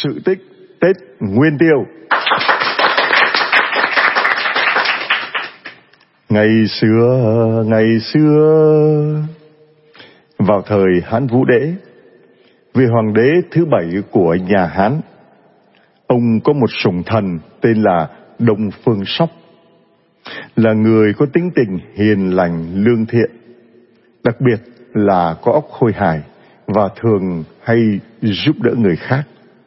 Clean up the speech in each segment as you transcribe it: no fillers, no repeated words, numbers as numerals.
sự tích Tết Nguyên Tiêu. Ngày xưa, vào thời Hán Vũ Đế, vị hoàng đế thứ 7 của nhà Hán, ông có một sủng thần tên là Đông Phương Sóc, là người có tính tình hiền lành lương thiện, đặc biệt là có óc khôi hài và thường hay giúp đỡ người khác.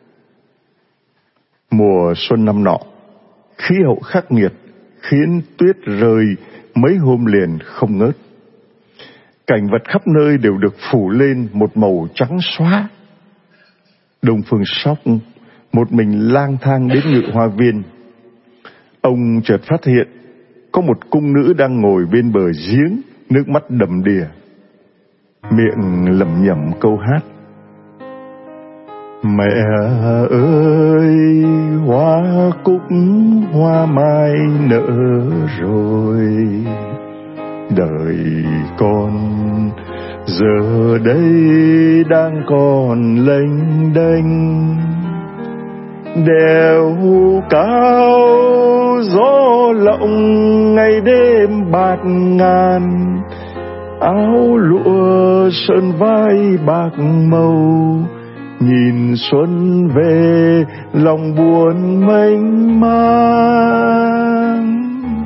Mùa xuân năm nọ, khí hậu khắc nghiệt khiến tuyết rơi mấy hôm liền không ngớt. Cảnh vật khắp nơi đều được phủ lên một màu trắng xóa. Đông Phương Sóc một mình lang thang đến Ngự Hoa Viên. Ông chợt phát hiện có một cung nữ đang ngồi bên bờ giếng, nước mắt đầm đìa, miệng lẩm nhẩm câu hát: mẹ ơi, hoa cúc hoa mai nở rồi, đời con giờ đây đang còn lênh đênh, đèo cao gió lộng ngày đêm bạt ngàn, áo lụa sơn vai bạc màu, nhìn xuân về lòng buồn mênh mang.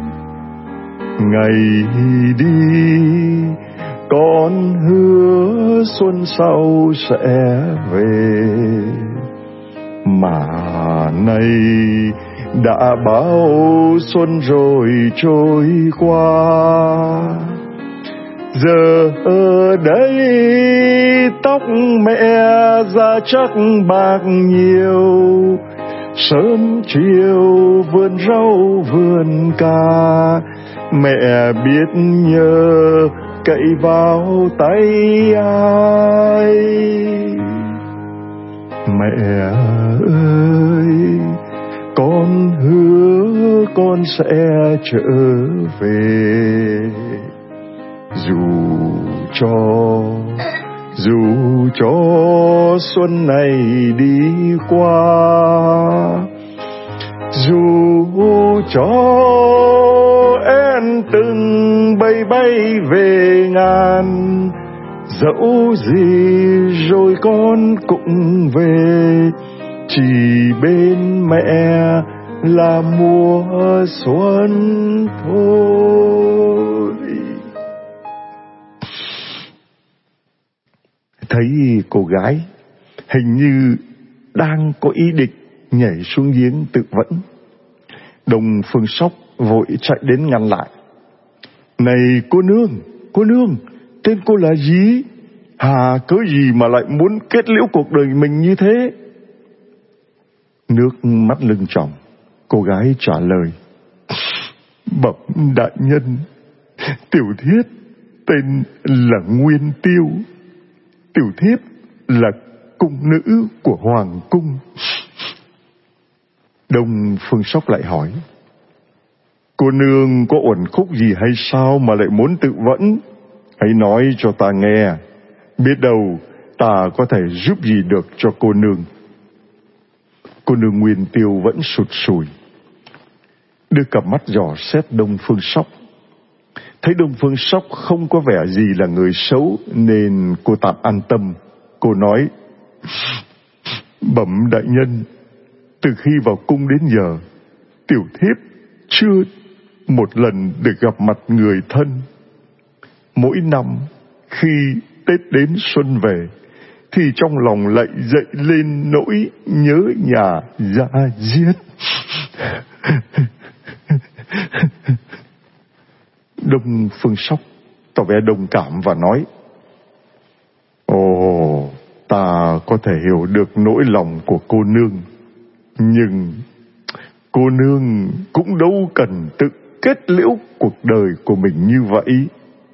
Ngày đi con hứa xuân sau sẽ về, mà nay đã bao xuân rồi trôi qua. Giờ ở đây tóc mẹ da chắc bạc nhiều, sớm chiều vườn rau vườn cà, mẹ biết nhờ cậy vào tay ai. Mẹ ơi, con hứa con sẽ trở về, dù cho xuân này đi qua, dù cho én từng bay bay về ngàn, dẫu gì rồi con cũng về, chỉ bên mẹ là mùa xuân thôi. Thấy cô gái hình như đang có ý định nhảy xuống giếng tự vẫn, Đông Phương Sóc vội chạy đến ngăn lại. Này cô nương, tên cô là gì? Hà cớ gì mà lại muốn kết liễu cuộc đời mình như thế? Nước mắt lưng tròng, cô gái trả lời: bẩm đại nhân, tiểu thiếp tên là Nguyên Tiêu, tiểu thiếp là cung nữ của hoàng cung. Đông Phương Sóc lại hỏi: cô nương có uẩn khúc gì hay sao mà lại muốn tự vẫn? Hãy nói cho ta nghe, biết đâu ta có thể giúp gì được cho cô nương. Cô nương Nguyên Tiêu vẫn sụt sùi, đưa cặp mắt dò xét Đông Phương Sóc. Thấy Đông Phương Sóc không có vẻ gì là người xấu nên cô tạm an tâm. Cô nói: bẩm đại nhân, từ khi vào cung đến giờ, tiểu thiếp chưa một lần được gặp mặt người thân. Mỗi năm khi Tết đến xuân về thì trong lòng lại dậy lên nỗi nhớ nhà da diết. Đông Phương Sóc tỏ vẻ đồng cảm và nói: ồ, ta có thể hiểu được nỗi lòng của cô nương, nhưng cô nương cũng đâu cần tự kết liễu cuộc đời của mình như vậy.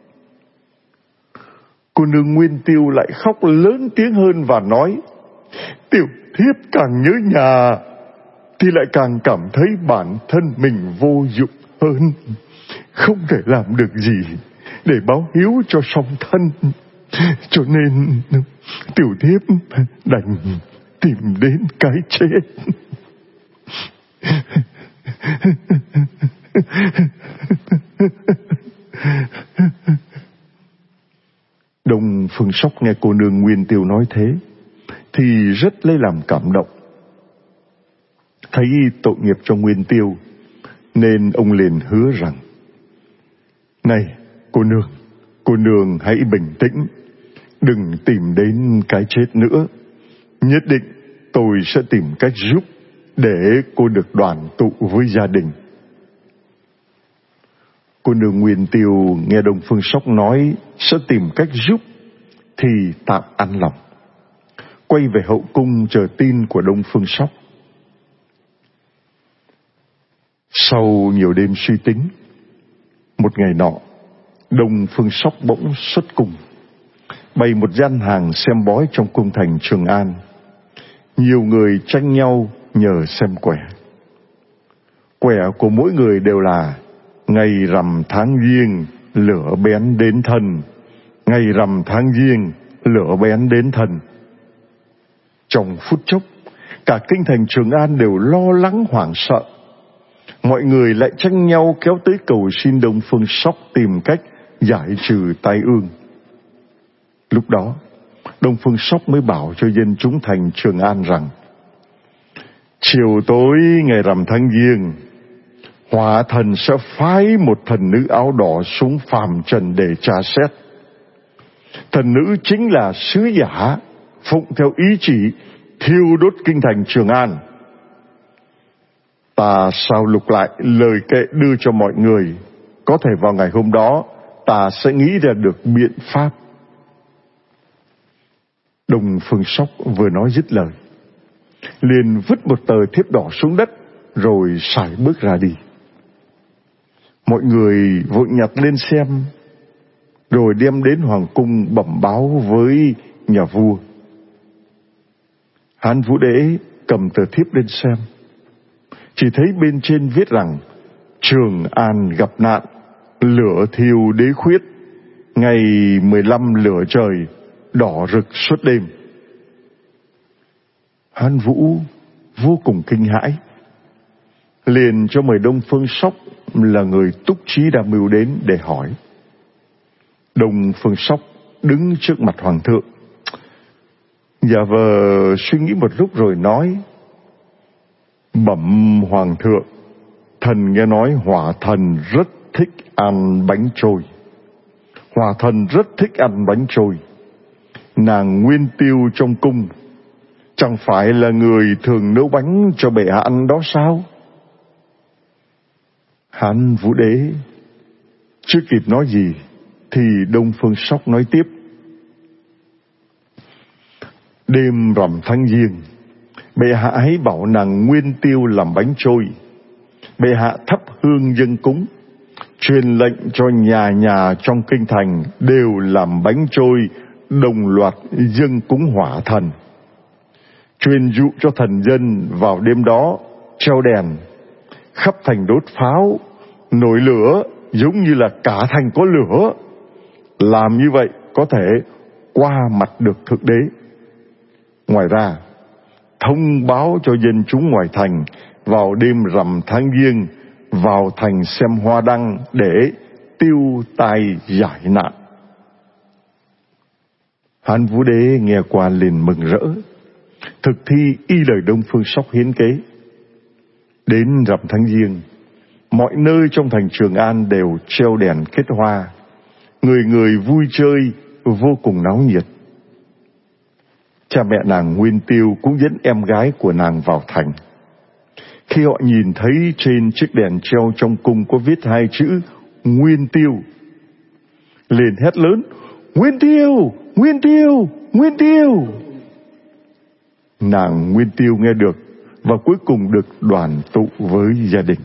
Cô nương Nguyên Tiêu lại khóc lớn tiếng hơn và nói: tiểu thiếp càng nhớ nhà thì lại càng cảm thấy bản thân mình vô dụng hơn, không thể làm được gì để báo hiếu cho song thân, cho nên tiểu thiếp đành tìm đến cái chết. Đông Phương Sóc nghe cô nương Nguyên Tiêu nói thế thì rất lấy làm cảm động. Thấy tội nghiệp cho Nguyên Tiêu nên ông liền hứa rằng: Này cô nương hãy bình tĩnh, đừng tìm đến cái chết nữa. Nhất định tôi sẽ tìm cách giúp để cô được đoàn tụ với gia đình. Cô nương Nguyên Tiêu nghe Đông Phương Sóc nói sẽ tìm cách giúp thì tạm an lòng, quay về hậu cung chờ tin của Đông Phương Sóc. Sau nhiều đêm suy tính, một ngày nọ, Đông Phương Sóc bỗng xuất cung, bày một gian hàng xem bói trong cung thành Trường An. Nhiều người tranh nhau nhờ xem quẻ. Quẻ của mỗi người đều là: ngày rằm tháng giêng, lửa bén đến thân. Ngày rằm tháng giêng, lửa bén đến thân. Trong phút chốc, cả kinh thành Trường An đều lo lắng hoảng sợ. Mọi người lại tranh nhau kéo tới cầu xin Đông Phương Sóc tìm cách giải trừ tai ương. Lúc đó, Đông Phương Sóc mới bảo cho dân chúng thành Trường An rằng: chiều tối ngày rằm tháng giêng, Hỏa Thần sẽ phái một thần nữ áo đỏ xuống phàm trần để tra xét. Thần nữ chính là sứ giả phụng theo ý chỉ thiêu đốt kinh thành Trường An. Ta sao lục lại lời kệ đưa cho mọi người, có thể vào ngày hôm đó ta sẽ nghĩ ra được biện pháp. Đông Phương Sóc vừa nói dứt lời, liền vứt một tờ thiếp đỏ xuống đất rồi sải bước ra đi. Mọi người vội nhặt lên xem, rồi đem đến hoàng cung bẩm báo với nhà vua. Hán Vũ Đế cầm tờ thiếp lên xem, chỉ thấy bên trên viết rằng: Trường An gặp nạn, lửa thiêu đế khuyết, ngày 15 lửa trời, đỏ rực suốt đêm. Hán Vũ vô cùng kinh hãi, liền cho mời Đông Phương Sóc là người túc trí đa mưu đến để hỏi. Đông Phương Sóc đứng trước mặt hoàng thượng, giả vờ suy nghĩ một lúc rồi nói: Bẩm hoàng thượng, thần nghe nói Hỏa Thần rất thích ăn bánh trôi. Hỏa Thần rất thích ăn bánh trôi. Nàng Nguyên Tiêu trong cung chẳng phải là người thường nấu bánh cho bệ hạ ăn đó sao? Hán Vũ Đế chưa kịp nói gì thì Đông Phương Sóc nói tiếp: đêm rằm tháng giêng, bệ hạ hãy bảo nàng Nguyên Tiêu làm bánh trôi. Bệ hạ thắp hương dâng cúng, truyền lệnh cho nhà nhà trong kinh thành đều làm bánh trôi, đồng loạt dâng cúng Hỏa Thần. Truyền dụ cho thần dân vào đêm đó treo đèn, khắp thành đốt pháo, nổi lửa giống như là cả thành có lửa. Làm như vậy có thể qua mặt được Thượng Đế. Ngoài ra, thông báo cho dân chúng ngoài thành vào đêm rằm tháng giêng vào thành xem hoa đăng để tiêu tai giải nạn. Hán Vũ Đế nghe qua liền mừng rỡ, thực thi y lời Đông Phương Sóc hiến kế. Đến rằm tháng giêng, mọi nơi trong thành Trường An đều treo đèn kết hoa, người người vui chơi vô cùng náo nhiệt. Cha mẹ nàng Nguyên Tiêu cũng dẫn em gái của nàng vào thành. Khi họ nhìn thấy trên chiếc đèn treo trong cung có viết hai chữ Nguyên Tiêu, liền hét lớn: Nguyên Tiêu! Nguyên Tiêu! Nguyên Tiêu! Nàng Nguyên Tiêu nghe được và cuối cùng được đoàn tụ với gia đình.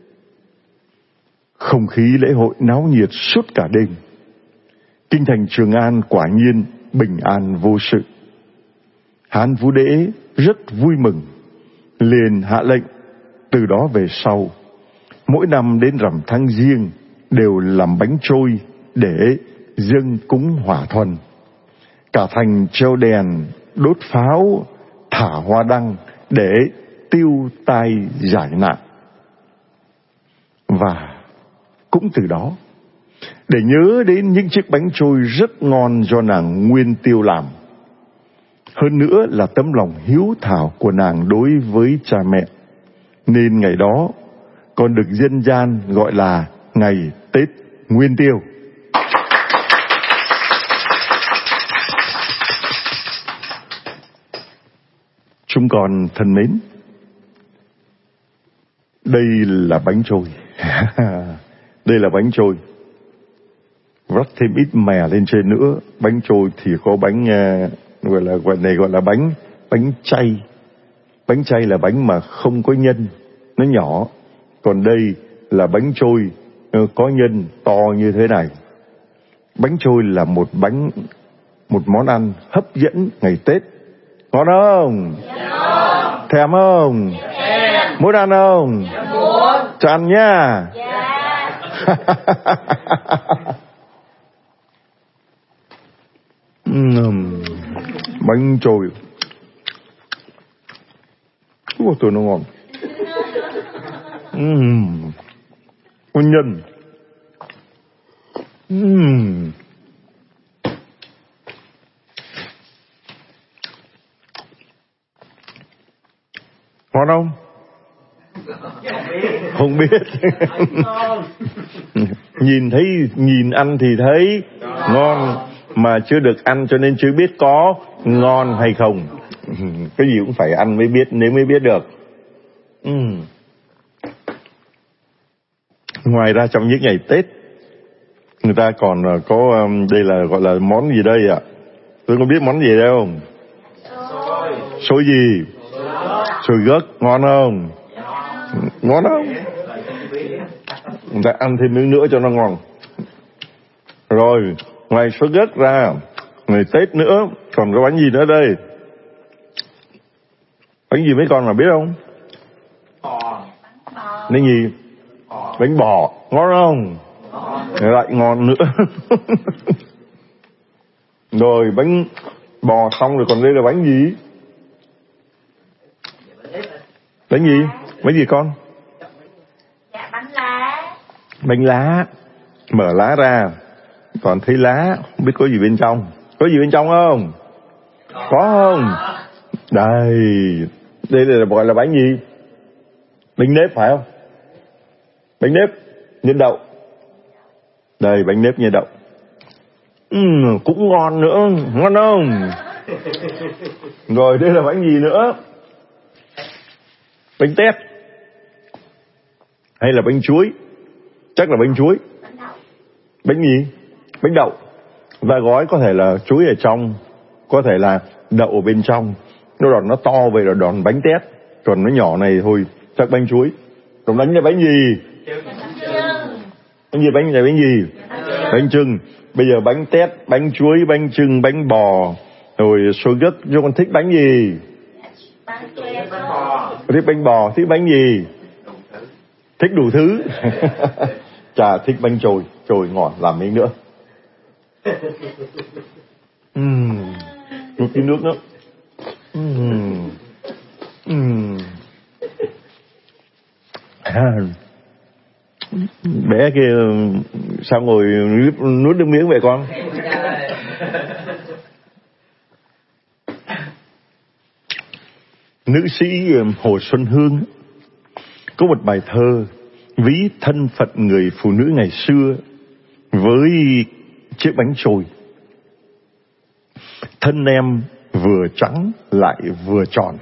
Không khí lễ hội náo nhiệt suốt cả đêm. Kinh thành Trường An quả nhiên bình an vô sự. Hán Vũ Đế rất vui mừng, liền hạ lệnh từ đó về sau, mỗi năm đến rằm tháng giêng đều làm bánh trôi để dâng cúng Hỏa Thần. Cả thành treo đèn, đốt pháo, thả hoa đăng để tiêu tai giải nạn. Và cũng từ đó, để nhớ đến những chiếc bánh trôi rất ngon do nàng Nguyên Tiêu làm, hơn nữa là tấm lòng hiếu thảo của nàng đối với cha mẹ, nên ngày đó còn được dân gian gọi là ngày Tết Nguyên Tiêu. Chúng con thân mến, đây là bánh trôi. Đây là bánh trôi. Vắt thêm ít mè lên trên nữa. Bánh trôi thì có bánh gọi là bánh chay. Bánh chay là bánh mà không có nhân, nó nhỏ. Còn đây là bánh trôi có nhân to như thế này. Bánh trôi là một món ăn hấp dẫn ngày Tết. Ngon không? Dạ. Thèm không? Dạ. Muốn ăn không? Dạ muốn. Cho ăn nha. Dạ. Bánh trôi. Ủa, tôi nó ngon. Có nhân. Ngon không? Không biết. Nhìn ăn thì thấy ngon, mà chưa được ăn cho nên chưa biết có ngon hay không. Cái gì cũng phải ăn mới biết, nếu mới biết được. Ngoài ra trong những ngày Tết, người ta còn có đây là gọi là món gì đây ạ? Tôi có biết món gì đây không? Xôi gì? Xôi gấc. Ngon không? Ngon không? Người ta ăn thêm miếng nữa cho nó ngon. Rồi ngoài xôi gấc ra, ngày Tết nữa còn có bánh gì nữa đây? Bánh gì mấy con mà biết không? Bánh gì? Bánh bò. Ngon không? Lại ngon nữa. Rồi bánh bò xong rồi còn đây là bánh gì? Bánh gì? Bánh gì con? Dạ bánh lá. Bánh lá. Mở lá ra còn thấy lá, không biết có gì bên trong. Có gì bên trong không? Có không? Đây là gọi là bánh gì? Bánh nếp phải không? Bánh nếp nhân đậu. Đây bánh nếp nhân đậu. Cũng ngon nữa. Ngon không? Rồi đây là bánh gì nữa? Bánh tét hay là bánh chuối? Chắc là bánh chuối. Bánh gì? Bánh đậu. Và gói có thể là chuối ở trong, có thể là đậu ở bên trong. Nó to vậy là đòn bánh tét. Còn nó nhỏ này thôi chắc bánh chuối. Còn bánh là bánh gì? Bánh gì? Bánh gì? Bánh chưng. Bây giờ bánh tét, bánh chuối, bánh chưng, bánh bò, rồi xôi gấc. Cho con thích bánh gì? Thích bánh bò. Thích bánh gì? Thích đủ thứ. Chà, thích bánh trôi. Trôi ngon, làm miếng nữa. Một tí nước nữa. Bé kia sao ngồi nuốt nước miếng vậy con? Nữ sĩ Hồ Xuân Hương có một bài thơ ví thân phận người phụ nữ ngày xưa với chiếc bánh trôi. Thân em vừa trắng lại vừa tròn.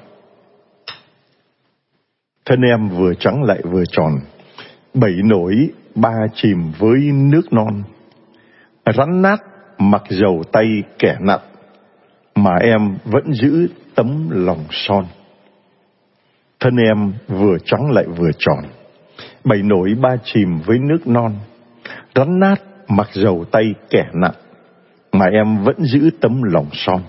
Thân em vừa trắng lại vừa tròn. 7 nổi 3 chìm với nước non. Rắn nát mặc dầu tay kẻ nặn, mà em vẫn giữ tấm lòng son. Thân em vừa trắng lại vừa tròn. 7 nổi 3 chìm với nước non. Rắn nát mặc dầu tay kẻ nặn, mà em vẫn giữ tấm lòng son.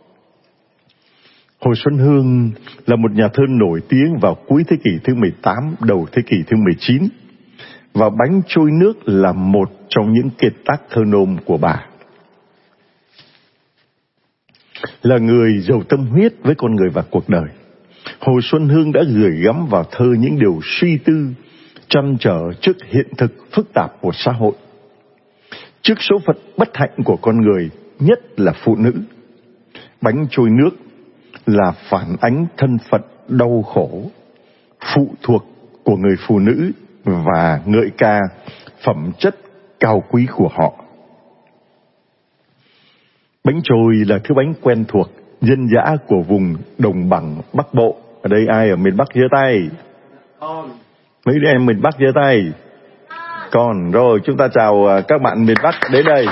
Hồ Xuân Hương là một nhà thơ nổi tiếng vào cuối thế kỷ thứ 18, đầu thế kỷ thứ 19. Và bánh trôi nước là một trong những kiệt tác thơ nôm của bà. Là người giàu tâm huyết với con người và cuộc đời, Hồ Xuân Hương đã gửi gắm vào thơ những điều suy tư, trăn trở trước hiện thực phức tạp của xã hội. Trước số phận bất hạnh của con người, nhất là phụ nữ, Bánh trôi nước là phản ánh thân phận đau khổ, phụ thuộc của người phụ nữ và ngợi ca phẩm chất cao quý của họ. Bánh trôi là thứ bánh quen thuộc, dân dã của vùng đồng bằng Bắc Bộ. Ở đây ai ở miền Bắc giơ tay? Mấy đứa em miền Bắc giơ tay. Còn rồi, chúng ta chào các bạn miền Bắc đến đây.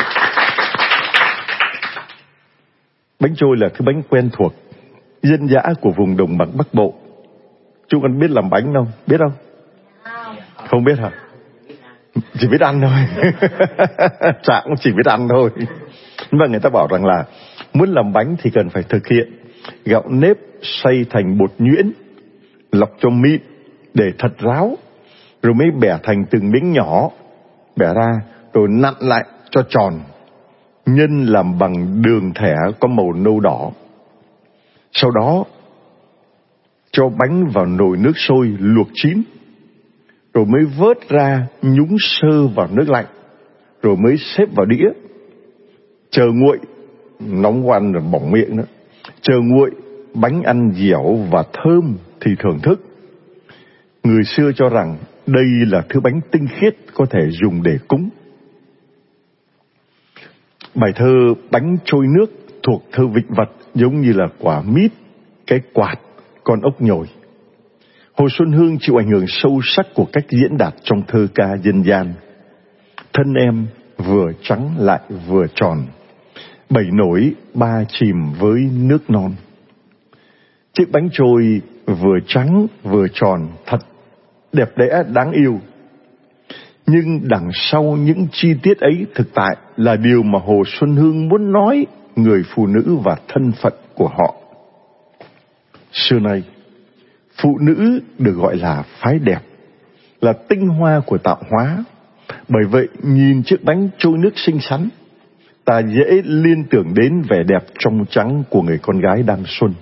Bánh trôi là thứ bánh quen thuộc, dân dã của vùng đồng bằng Bắc Bộ. Chúng con biết làm bánh không? Biết không? Không biết hả? Chỉ biết ăn thôi. Chả cũng chỉ biết ăn thôi. Nhưng mà người ta bảo rằng là muốn làm bánh thì cần phải thực hiện gạo nếp xay thành bột nhuyễn, lọc cho mịn để thật ráo, rồi mới bẻ thành từng miếng nhỏ, bẻ ra rồi nặn lại cho tròn, nhân làm bằng đường thẻ có màu nâu đỏ. Sau đó cho bánh vào nồi nước sôi luộc chín, rồi mới vớt ra nhúng sơ vào nước lạnh, rồi mới xếp vào đĩa. Chờ nguội, nóng ngoan rồi bỏng miệng nữa. Chờ nguội, bánh ăn dẻo và thơm thì thưởng thức. Người xưa cho rằng đây là thứ bánh tinh khiết có thể dùng để cúng. Bài thơ Bánh trôi nước thuộc thơ Vịnh Vật giống như là quả mít, cái quạt, con ốc nhồi. Hồ Xuân Hương chịu ảnh hưởng sâu sắc của cách diễn đạt trong thơ ca dân gian. Thân em vừa trắng lại vừa tròn, 7 nổi 3 chìm với nước non. Chiếc bánh trôi vừa trắng vừa tròn thật đẹp đẽ đáng yêu. Nhưng đằng sau những chi tiết ấy thực tại là điều mà Hồ Xuân Hương muốn nói người phụ nữ và thân phận của họ. Xưa nay, phụ nữ được gọi là phái đẹp, là tinh hoa của tạo hóa. Bởi vậy, nhìn chiếc bánh trôi nước xinh xắn, ta dễ liên tưởng đến vẻ đẹp trong trắng của người con gái đang xuân.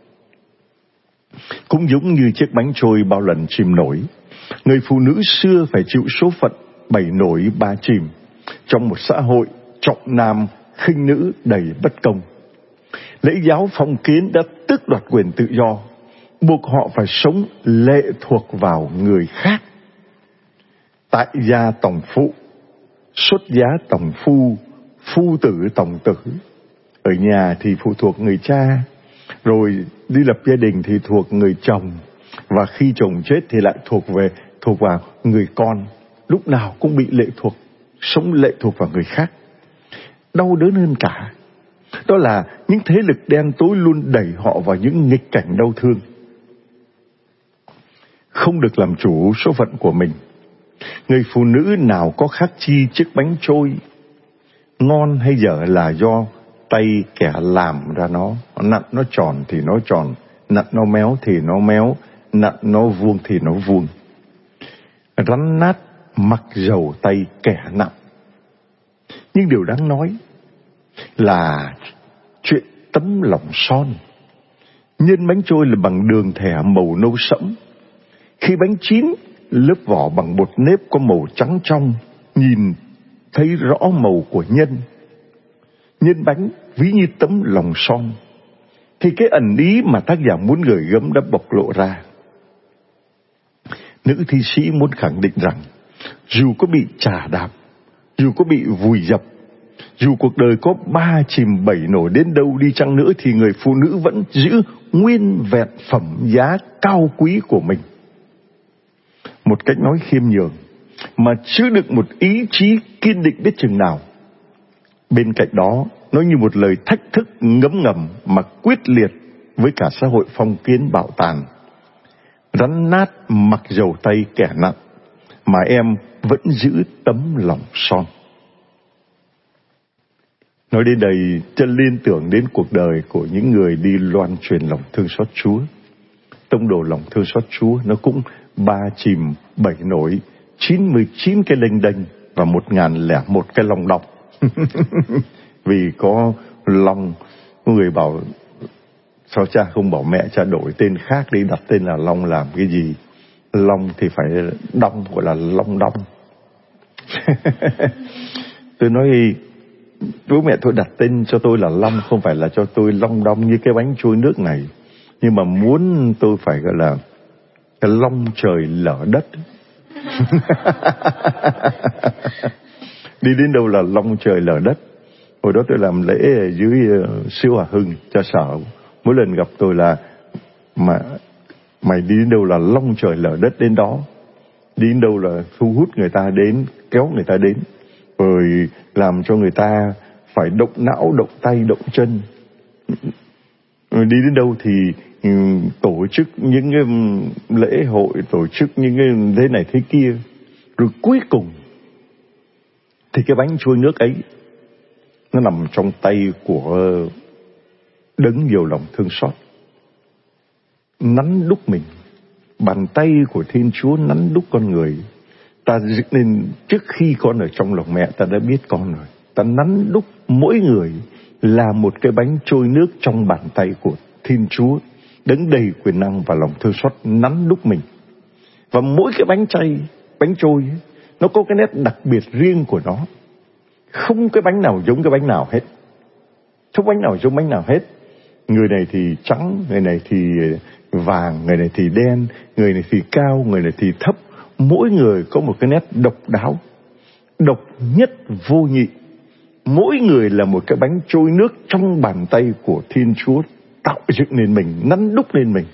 Cũng giống như chiếc bánh trôi bao lần chìm nổi, người phụ nữ xưa phải chịu số phận 7 nổi 3 chìm trong một xã hội trọng nam khinh nữ đầy bất công. Lễ giáo phong kiến đã tước đoạt quyền tự do, buộc họ phải sống lệ thuộc vào người khác. Tại gia tòng phụ, xuất giá tòng phu, phu tử tòng tử. Ở nhà thì phụ thuộc người cha, rồi đi lập gia đình thì thuộc người chồng, và khi chồng chết thì lại thuộc vào người con. Lúc nào cũng bị lệ thuộc, sống lệ thuộc vào người khác. Đau đớn hơn cả, đó là những thế lực đen tối luôn đẩy họ vào những nghịch cảnh đau thương. Không được làm chủ số phận của mình, người phụ nữ nào có khác chi chiếc bánh trôi. Ngon hay dở là do tay kẻ làm ra nó. Nặn nó tròn thì nó tròn, nặn nó méo thì nó méo, nặn nó vuông thì nó vuông. Rắn nát mặc dầu tay kẻ nặn. Nhưng điều đáng nói là chuyện tấm lòng son. Nhân bánh trôi là bằng đường thẻ màu nâu sẫm. Khi bánh chín, lớp vỏ bằng bột nếp có màu trắng trong, nhìn thấy rõ màu của nhân. Nhân bánh ví như tấm lòng son, thì cái ẩn ý mà tác giả muốn gửi gắm đã bộc lộ ra. Nữ thi sĩ muốn khẳng định rằng dù có bị chà đạp, dù có bị vùi dập, dù cuộc đời có 3 chìm 7 nổi đến đâu đi chăng nữa, thì người phụ nữ vẫn giữ nguyên vẹn phẩm giá cao quý của mình. Một cách nói khiêm nhường mà chứa đựng một ý chí kiên định biết chừng nào. Bên cạnh đó, nó như một lời thách thức ngấm ngầm mà quyết liệt với cả xã hội phong kiến bạo tàn. Rắn nát mặc dầu tay kẻ nặn, mà em vẫn giữ tấm lòng son. Nói đến đây, chân liên tưởng đến cuộc đời của những người đi loan truyền lòng thương xót Chúa. Tông đồ lòng thương xót Chúa nó cũng 3 chìm 7 nổi, 99 cái lênh đênh và 1001 cái lòng đọc. Vì có lòng Có người bảo sao cha không bảo mẹ cha đổi tên khác đi, đặt tên là Long làm cái gì? Long thì phải đong, gọi là Long Đong. Tôi nói bố mẹ tôi đặt tên cho tôi là Long không phải là cho tôi long đong như cái bánh trôi nước này, nhưng mà muốn tôi phải gọi là cái long trời lở đất. Đi đến đâu là long trời lở đất. Hồi đó tôi làm lễ ở dưới Siêu Hòa Hưng cho sở, mỗi lần gặp tôi là mày đi đến đâu là long trời lở đất đến đó, đi đến đâu là thu hút người ta đến, kéo người ta đến, rồi làm cho người ta phải động não, động tay, động chân. Rồi đi đến đâu thì tổ chức những cái lễ hội, tổ chức những cái thế này thế kia. Rồi cuối cùng thì cái bánh trôi nước ấy nó nằm trong tay của đấng nhiều lòng thương xót, nắn đúc mình. Bàn tay của Thiên Chúa nắn đúc con người. Ta dựng nên trước khi con ở trong lòng mẹ, ta đã biết con rồi. Ta nắn đúc mỗi người là một cái bánh trôi nước trong bàn tay của Thiên Chúa, đấng đầy quyền năng và lòng thương xót nắn đúc mình. Và mỗi cái bánh chay, bánh trôi ấy, nó có cái nét đặc biệt riêng của nó. Không cái bánh nào giống cái bánh nào hết. Không bánh nào giống bánh nào hết. Người này thì trắng, người này thì vàng, người này thì đen, người này thì cao, người này thì thấp. Mỗi người có một cái nét độc đáo, độc nhất vô nhị. Mỗi người là một cái bánh trôi nước trong bàn tay của Thiên Chúa tạo dựng nên mình, nắn đúc lên mình.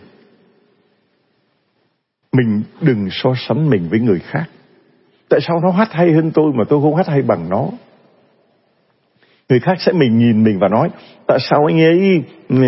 Mình đừng so sánh mình với người khác. Tại sao nó hát hay hơn tôi mà tôi không hát hay bằng nó? Người khác sẽ nhìn mình và nói tại sao anh ấy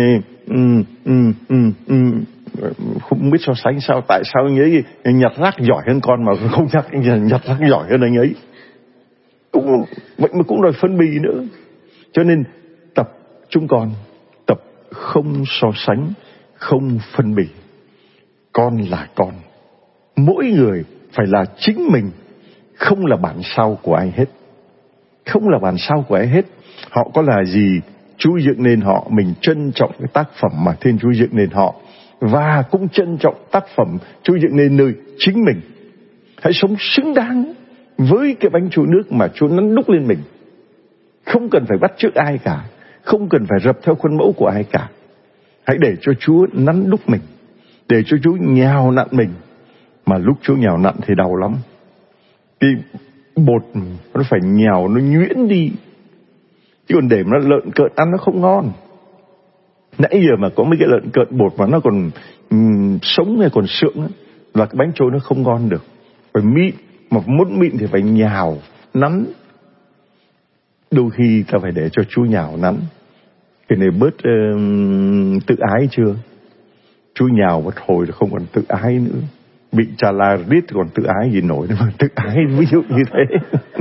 không biết so sánh sao, tại sao anh ấy nhặt rác giỏi hơn con mà không nhặt rác giỏi hơn anh ấy. Vậy mà cũng đòi phân bì nữa. Cho nên chúng con tập không so sánh, không phân bì. Con là con. Mỗi người phải là chính mình, không là bản sao của ai hết. Không là bản sao của ai hết. Họ có là gì, Chúa dựng nên họ. Mình trân trọng cái tác phẩm mà Thiên Chúa dựng nên họ, và cũng trân trọng tác phẩm Chúa dựng nên nơi chính mình. Hãy sống xứng đáng với cái bánh trôi nước mà Chúa nắn đúc lên mình. Không cần phải bắt chước ai cả, không cần phải rập theo khuôn mẫu của ai cả. Hãy để cho Chúa nắn đúc mình, để cho Chúa nhào nặn mình. Mà lúc Chúa nhào nặn thì đau lắm. Cái bột nó phải nhào, nó nhuyễn đi. Chứ còn để mà nó lợn cợn ăn nó không ngon. Nãy giờ mà có mấy cái lợn cợn bột mà nó còn sống hay còn sượng ấy, là cái bánh trôi nó không ngon được. Phải mịn, mà muốn mịn thì phải nhào, nắn. Đôi khi ta phải để cho Chúa nhào nắn. Cái này bớt tự ái chưa? Chúa nhào một hồi là không còn tự ái nữa. Bị chà la riết còn tự ái gì nổi nữa mà tự ái ví dụ như thế.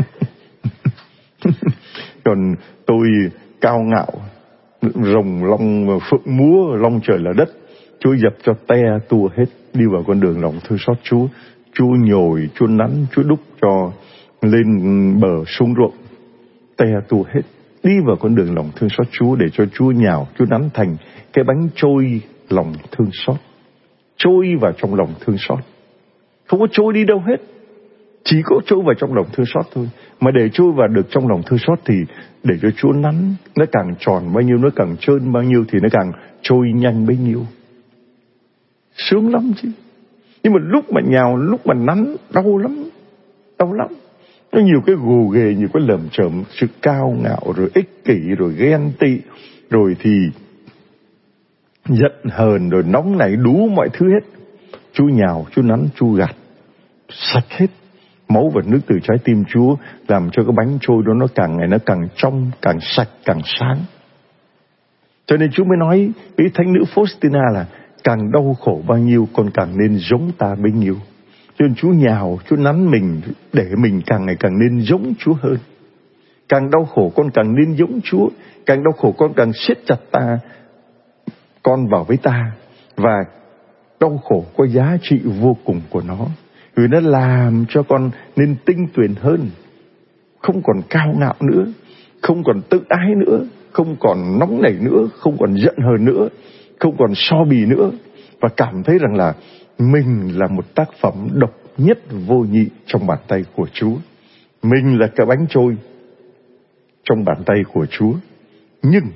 Còn tôi cao ngạo, rồng long phượng múa, long trời là đất. Chúa dập cho te tua hết, đi vào con đường lòng thương xót Chúa. Chúa nhồi, Chúa nắn, Chúa đúc cho lên bờ sung ruộng, te tua hết. Đi vào con đường lòng thương xót Chúa để cho Chúa nhào, Chúa nắn thành cái bánh trôi lòng thương xót. Trôi vào trong lòng thương xót. Không có trôi đi đâu hết, chỉ có trôi vào trong lòng thương xót thôi. Mà để trôi vào được trong lòng thương xót thì để cho Chúa nắn, nó càng tròn bao nhiêu, nó càng trơn bao nhiêu thì nó càng trôi nhanh bấy nhiêu. Sướng lắm chứ. Nhưng mà lúc mà nhào, lúc mà nắn đau lắm. Đau lắm. Nó nhiều cái gồ ghề, nhiều cái lởm chởm, sự cao ngạo, rồi ích kỷ, rồi ghen tị, rồi thì giận hờn, rồi nóng nảy, đủ mọi thứ hết. Chúa nhào, Chúa nắn, Chúa gạt sạch hết. Máu và nước từ trái tim Chúa làm cho cái bánh trôi đó nó càng ngày nó càng trong, càng sạch, càng sáng. Cho nên Chúa mới nói với thánh nữ Faustina là càng đau khổ bao nhiêu con càng nên giống ta bấy nhiêu. Cho nên Chúa nhào, Chúa nắn mình để mình càng ngày càng nên giống Chúa hơn. Càng đau khổ con càng nên giống Chúa, càng đau khổ con càng siết chặt con vào với ta. Và đau khổ có giá trị vô cùng của nó, vì nó làm cho con nên tinh tuyền hơn, không còn cao ngạo nữa, không còn tự ái nữa, không còn nóng nảy nữa, không còn giận hờn nữa, không còn so bì nữa, và cảm thấy rằng là mình là một tác phẩm độc nhất vô nhị trong bàn tay của Chúa. Mình là cái bánh trôi trong bàn tay của Chúa. Nhưng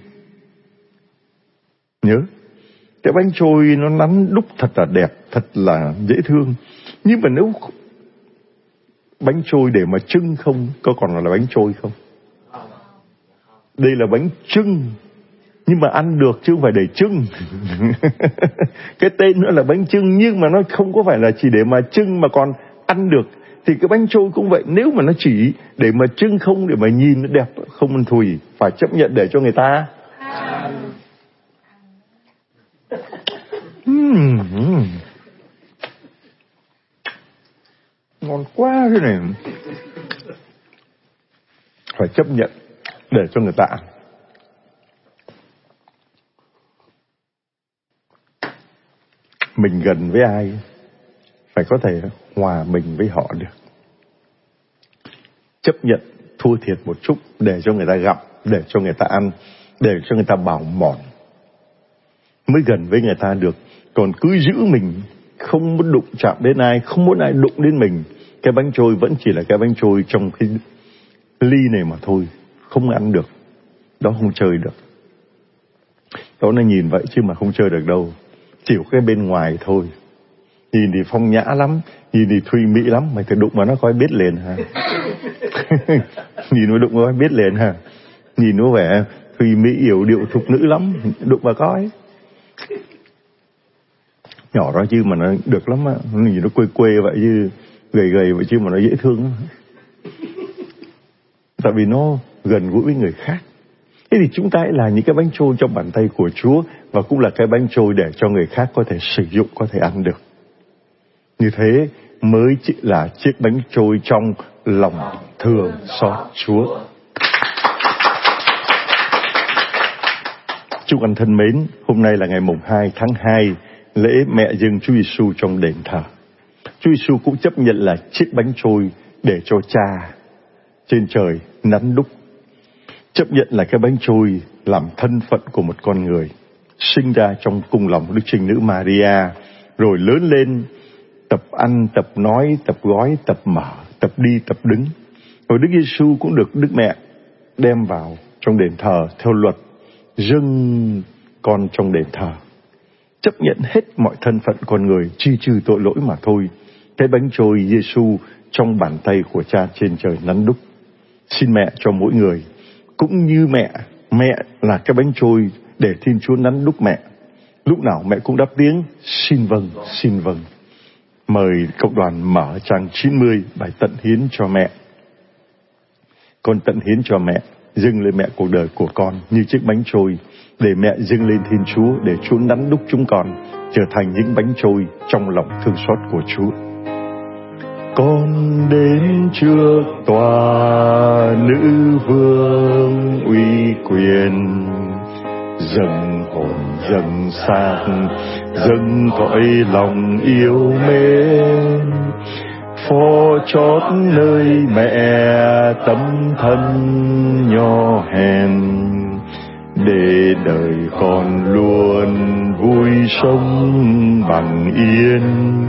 nhớ, cái bánh trôi nó nắn đúc thật là đẹp, thật là dễ thương. Nhưng mà nếu bánh trôi để mà trưng không, có còn là bánh trôi không? Đây là bánh trưng, nhưng mà ăn được chứ không phải để trưng. Cái tên nó là bánh trưng, nhưng mà nó không có phải là chỉ để mà trưng mà còn ăn được. Thì cái bánh trôi cũng vậy, nếu mà nó chỉ để mà trưng không, để mà nhìn nó đẹp, không ăn thùi, phải chấp nhận để cho người ta. Ngon quá thế này. Phải chấp nhận để cho người ta ăn. Mình gần với ai phải có thể hòa mình với họ được. Chấp nhận thua thiệt một chút để cho người ta gặm, để cho người ta ăn, để cho người ta bào mòn, mới gần với người ta được. Còn cứ giữ mình không muốn đụng chạm đến ai, không muốn ai đụng đến mình, cái bánh trôi vẫn chỉ là cái bánh trôi trong cái ly này mà thôi, không ăn được. Đó không chơi được. Đó là nhìn vậy chứ mà không chơi được đâu. Chỉ có cái bên ngoài thôi. Nhìn thì phong nhã lắm, nhìn thì thùy mỹ lắm, mày thử đụng mà nó coi biết liền hả? Nhìn nó đụng coi biết liền hả? Nhìn nó vẻ thùy mỹ yểu điệu thục nữ lắm, đụng mà coi. Nhỏ đó chứ mà nó được lắm á, nhìn nó quê quê vậy chứ, gầy gầy vậy chứ mà nó dễ thương lắm. Tại vì nó gần gũi với người khác. Thế thì chúng ta hãy là những cái bánh trôi trong bàn tay của Chúa, và cũng là cái bánh trôi để cho người khác có thể sử dụng, có thể ăn được. Như thế mới chỉ là chiếc bánh trôi trong lòng thương xót Chúa. Chúng anh thân mến, hôm nay là ngày mùng 2 tháng 2, lễ mẹ dâng Chúa Giêsu trong đền thờ. Chúa Giêsu cũng chấp nhận là chiếc bánh trôi để cho Cha trên trời nắn đúc. Chấp nhận là cái bánh trôi làm thân phận của một con người, sinh ra trong cung lòng Đức Trinh Nữ Maria, rồi lớn lên tập ăn, tập nói, tập gói, tập mở, tập đi, tập đứng. Rồi Đức Giêsu cũng được Đức Mẹ đem vào trong đền thờ theo luật dâng con trong đền thờ. Chấp nhận hết mọi thân phận con người, chi trừ tội lỗi mà thôi. Cái bánh trôi Giêsu trong bàn tay của Cha trên trời nắn đúc. Xin mẹ cho mỗi người, cũng như mẹ là cái bánh trôi để Thiên Chúa nắn đúc mẹ. Lúc nào mẹ cũng đáp tiếng xin vâng, xin vâng. Mời cộng đoàn mở trang 90, bài tận hiến cho mẹ. Con tận hiến cho mẹ, dâng lên mẹ cuộc đời của con như chiếc bánh trôi, để mẹ dâng lên Thiên Chúa, để Chúa nắn đúc chúng con trở thành những bánh trôi trong lòng thương xót của Chúa. Con đến trước tòa nữ vương uy quyền, dâng hồn dâng xác, dâng cõi lòng yêu mến, phó chót nơi mẹ tấm thân nho hèn, để đời con luôn vui sống bằng yên.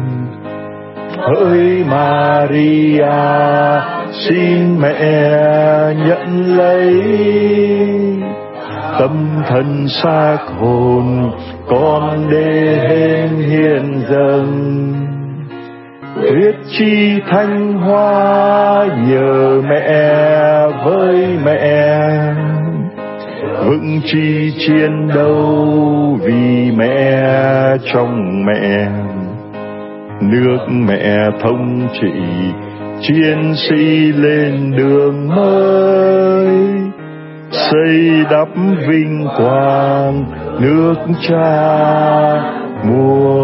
Hỡi Maria, xin mẹ nhận lấy tâm thân xác hồn con để hiện dâng. Huyết chi thanh hoa nhờ mẹ với mẹ, vững chi chiến đấu vì mẹ trong mẹ. Nước mẹ thống trị, chiến sĩ lên đường mới, xây đắp vinh quang nước Cha muôn